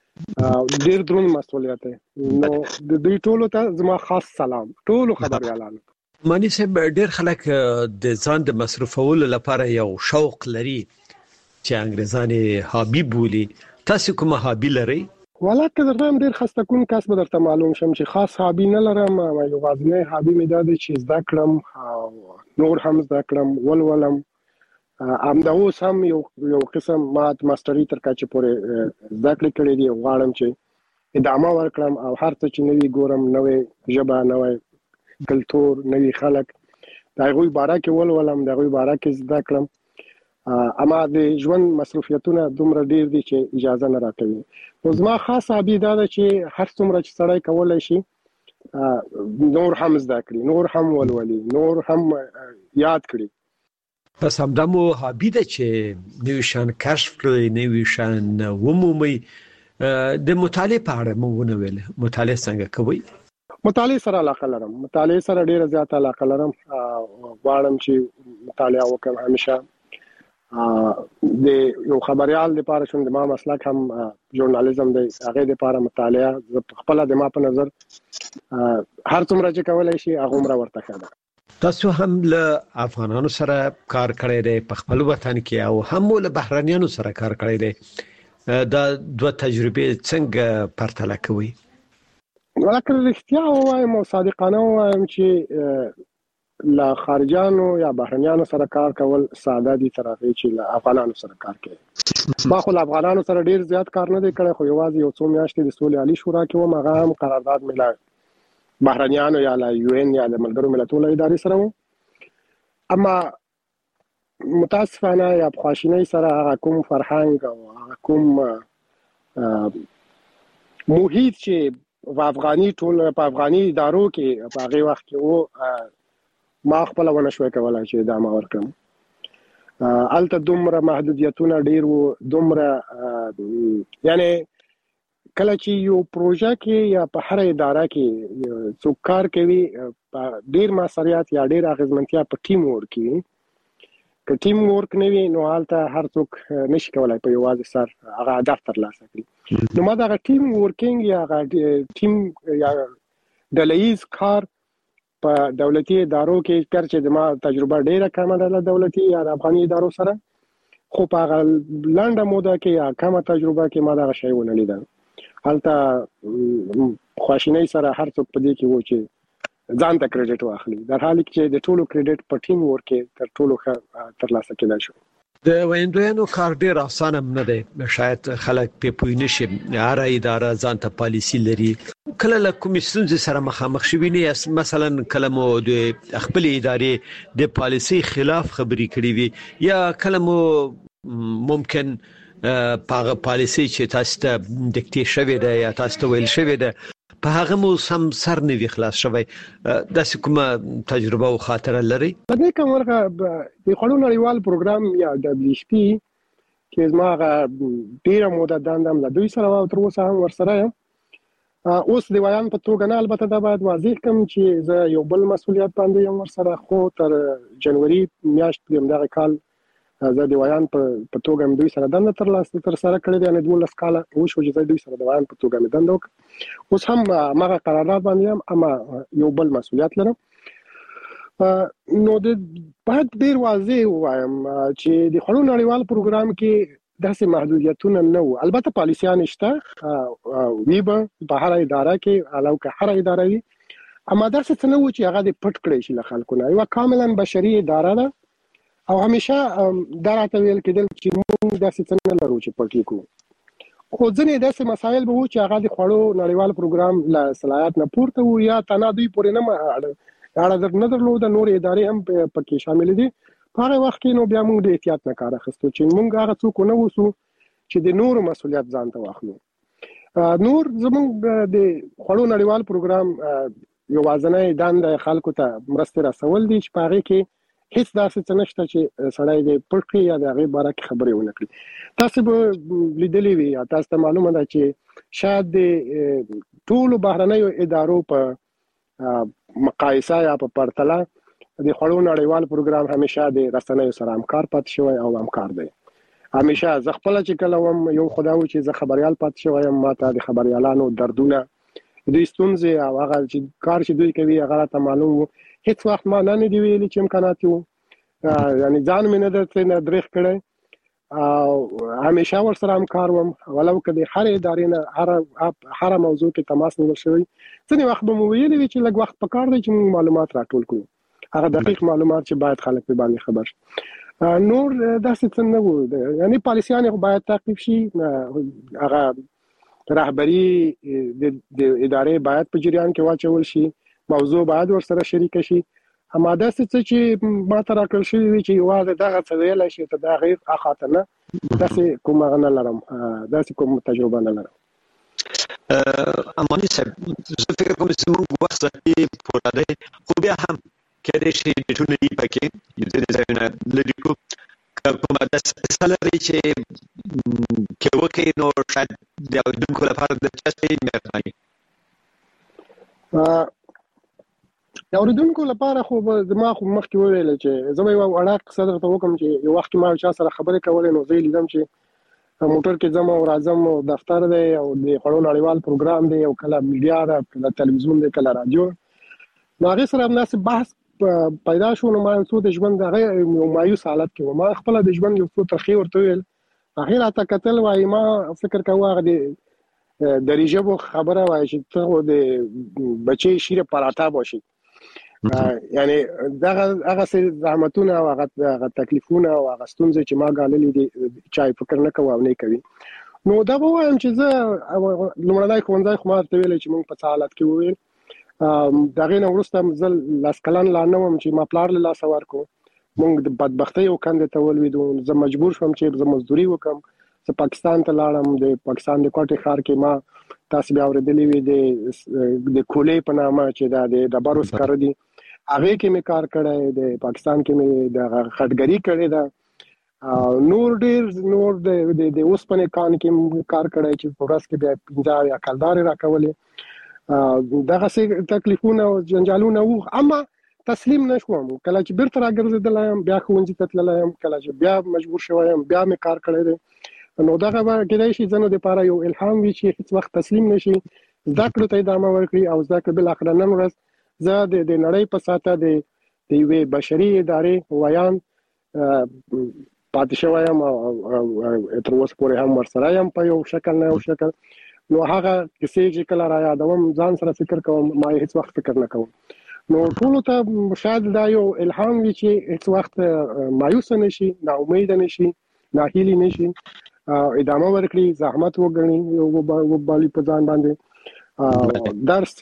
ډېر دروند مسؤلیت دی. نو د دوی ټولو ته زما خاص سلام ټولو خبريالانو. مانی صاحب ډېر خلک د ځان د مصرفولو لپاره یو شوق لري چې انګريزانه هابي بولي، تاسو کومه هابي لري؟ ولکه درته ډېر خسته کوم کس به درته معلوم شم چې خاص هابي نه لرم. یو غازنه هابي مې دا چې زده کړم او نور هم زده کړم ولولم. ام دا اوس هم یو یو قسم مات ماستری تر کچې پورې زده کړې کړې دي، غواړم چې ادامه ورکړم او هر څه چې نوی ګورم، نوې ژبه، نوې کلتور، نوی خلک، دا غوي بارا کې ولولم، دا غوي بارا کې زده کړم. اما د ژوند مصروفیتونه دومره ډیر دي چې اجازه نه راکوي. نو زما خاص هابي دا ده چې هر څومره چې سړی کولای شي نور هم زده کړي، نور هم ولولي، نور هم یاد کړي. پس همدا مو هابي ده چې نوی شان کشف کړئ، نوی شان ومومئ. د مطالعه په اړه مو ونه ویل، مطالعه څنګه کوئ؟ مطالعه سره علاقه لرم، مطالعه سره ډیره زیاته علاقه لرم. غواړم چې مطالعه وکړم همیشه. د یو خبريال لپاره شوم د ما مسلک هم ژورنالیزم دی، هغه لپاره مطالعه خپل د ما په نظر هر څومره چې کولای شي هغه عمر ورته کړه. تاسو هم له افغانانو سره کار کړی دی په خپل وطن کې او هم له بهرانيانو سره کار کړی دی، دا دوه تجربې څنګه پرتله کوي؟ ولکه رښتیا وایم او صادقانه وایم چې لا خارجانو یا بهرنیانو سره کار کول ساده دي تر هغه چې له افغانانو سره کار کوي. ما خو له افغانانو سره ډیر زیات کار نه دی کړی، خو یوازې یو څو میاشتې د سولې عالی شورا کې وم، هغه هم قرارداد ملا بهرنیانو یا له یو ان یا د ملګرو ملتونو ادارې سره و. اما متاسفانه یا بخښنې سره هغه کوم فرهنګ او هغه کوم محیط چې په افغاني ټول په افغاني ادارو کې په هغه وخت کې وو ما خپل ونه شوي کولای چې ادامه ورکړم. الته دومره محدودیتونه ډیر وو، دومره یعنی کله چې یو پروژه کې یا په هر اداره کې څوک کار کوي ډیر مسؤلیت یا ډیر اغیزمنتیا په ټیم ورک کې، که ټیم ورک نه وي نو الته هر څوک نشي کولای په یوازې سر هغه هدف ترلاسه کړي. نو ما دا ټیم ورکینګ یا ټیم یا ډلهیز کار په دولتي ادارو کې کړ چې ما تجربه ډیره کمه ده دولتي یا افغاني ادارو سره، خو په هغه لنډه موده کې یا کمه تجربه کې ما دا شی ونه لیدل. هلته خواشینۍ سره هر څوک په دې کې و چې ځان ته کریډټ واخلي، در حال کې د ټولو کریډټ په ټیم ورک تر ټولو ښه ترلاسه کېدای شو. د ویندویانو کار ډیر اسانه نه دی، شاید خلک په پوی نشي. هر اداره ځان ته پالیسی لري. کله له کومې ستونزې سره مخامخ شوي نه، مثلا کله مو د خپل ادارې د پالیسی خلاف خبري کړې وي یا کله مو ممکن پاغه پالیسی چې تاسو ته ډیکټیټ شوی دی یا تاسو ته ویل شوی دی په هغه مو سم سر نه وی خلاص شوی، د کومه تجربه او خاطره لري؟ په دې کوم ورغه د خړو نړیوال پروګرام یا دبليو ایچ پی کې زما ډیره موده داندم له دوی سره او تر اوسه هم ورسره یم. اوس د ویان په توګه نه، البته دا باید واضح کوم چې زه یو بل مسولیت باندې یم ورسره، خو تر جنوري میاشت کې دغه کال زه د ویان په توګه هم دوی سره دنده ترلاسه تر سره کړې ده. نه دولس کاله وشو چې دوی سره د ویان په توګه مې دنده وکړه. اوس هم هغه قرارداد باندې هم اما یو بل مسولیت لرم. نو د باید ډیر واضح وایم چې د خړو نړیوال پروګرام کې داسې محدودیتونه نه وو. البته پالیسیان شته وی به په هر اداره کې علاوه که هر اداره وي، اما داسې څه نه وو چې هغه د پټ کړی شي له خلکو نه. یو کاملا بشري اداره ده او همیشه دا راته ویل کېدل چې موږ داسې څه نه لرو چې پټ کړو. خو ځینې داسې مسایل به وو چې هغه د خړو نړیوال پروګرام له صلاحیت نه پورته وو یا تنها دوی پورې نه اړه نه درلوده، نور ادارې هم پکې شامل دي. په هغه وخت کې نو بیا موږ د احتیاط نه کار اخیستو چې موږ هغه څوک نه ووسو چې د نورو مسولیت ځان ته واخلو. نور زموږ د خړو نړیوال پروګرام یوازینۍ دنده خلکو ته مرستې رسول دي چې په هغې کې هیڅ داسې څه نشته چې سړی د پټ کړي یا د هغې باره کې خبرې ونه کړي. تاسو به لیدلې وي یا تاسو ته معلومه ده چې شاید د ټولو بهرنیو ادارو په مقایسه یا په پرتله د خړو نړیوال پروګرام همیشه د رسنیو سره همکار پاتې شوی او همکار دی. همیشه زه خپله چې کله وم یو خدا و چې زه خبریال پاتې شوی یم، ما ته د خبریالانو دردونه، دوی ستونزې او هغه چې کار چې دوی کوي هغه راته معلوم و. هیڅ وخت ما نه دی ویلي چې امکانات وو، یعنی ځان مې نه درته نه درېخ کړی او همیشه ورسره همکار وم. ولو که د هر ادارې نه هر هر موضوع کې تماس نیول شوی، ځینې وخت به مو ویلي وي چې لږ وخت پکار دی چې موږ معلومات راټول کړو، هغه دقیق معلومات چې باید خلک په باندې خبر شي. نور داسې څه نه وو، یعنی پالیسیان باید تعقیب شي، هغه رهبری د ادارې باید په جریان کې واچول شي، موضوع باید ورسره شریک شي. اما داسې څه چې ما ته راکړل شوي وي چې یوازې دغه څه ویلی شي ته دا غیر اخاطه نه، داسې کوم هغه نه لرم، داسې کوم تجربه نه لرم. اماني صاحب، زه فکر کوم چې موږ وخت کې پوره دی، خو بیا هم کېدای شي ډېټونه دي پکې ځینې ځایونه لرې کړو. که کومه داسې قصه لرئ چې که وکړئ نو شاید د اورېدونکو لپاره دلچسپه وي، مهرباني. د اورېدونکو لپاره خو زما خو مخکې وویل چې زه به یوه وړه قصه درته وکړم چې یو وخت کې ما یو چا سره خبرې کولې، نو زه یې لیدم چې موټر کې ځم او راځم او دفتر دی او د خړو نړیوال پروګرام دی او کله میډیا ده، کله تلویزیون دی، کله رادیو. نو هغې سره همداسې بحث پیدا شو. نو ما یو څو د ژوند هغه یو مایوس حالت کې وم، ما خپله د ژوند یو څو ترخې ورته وویل. هغې راته کتل، وایي ما فکر کوه هغه د دری ژبو خبره وایي چې ته د بچې شیر پراټا باشی، یعنی دغه هغه زحمتونه او هغه تکلیفونه او هغه ستونزې چې ما ګاللې دي چا فکر نه کوي او نه کوي. نو دا به وایم چې زه لومړنی ښوونځی خو ما ورته ویلی چې موږ په څه حالت کې وویل. د هغې نه وروسته زه لس کلن لا نه وم چې ما پلار له لاسه ورکړو. موږ د بدبختۍ یو کندې ته ولوېدو. زه مجبور شوم چې زه مزدوري وکړم. زه پاکستان ته لاړم. د پاکستان د کوټې ښار کې ما تاسې بیا اورېدلي وي د کولې په نامه چې دا د ډبرو سکاره دي، هغې کې مې کار کړی، د پاکستان کې مې د خټګري کړې ده، نور ډېر نور د اوسپنې کان کې کار کړی چې په ورځ کې بیا پنځه اویا کلدارې راکولې. دغسې تکلیفونه او جنجالونه وو، اما تسلیم نه شوم. کله چې بیرته راګرځېدلی یم بیا ښوونځي ته تللی یم، کله چې بیا مجبور شوی یم بیا مې کار کړی دی. نو دغه به کېدای شي ځینو دپاره یو الهام وي چې هېڅ وخت تسلیم نه شي، ځکه ته ادامه ورکړي او ځکه بل اخر نن ورځ زه د نړۍ په ساته د د یوې بشري ادارې ویان پاتې شوم او تر اوسه پورې هم ورسره یم په یو شکل نه یو شکل. نو هغه کیسې چې کله را یادوم ځان سره فکر کوم ما هیڅ وخت فکر نه کوم. نو ټول ته شاید دا یو الهام وي چې هیڅ وخت مایوس نشي، نا امید نشي، ناهیلي نشي، ادامه ورکړي، زحمت وګڼي، یو وبالي په ځان باندې درس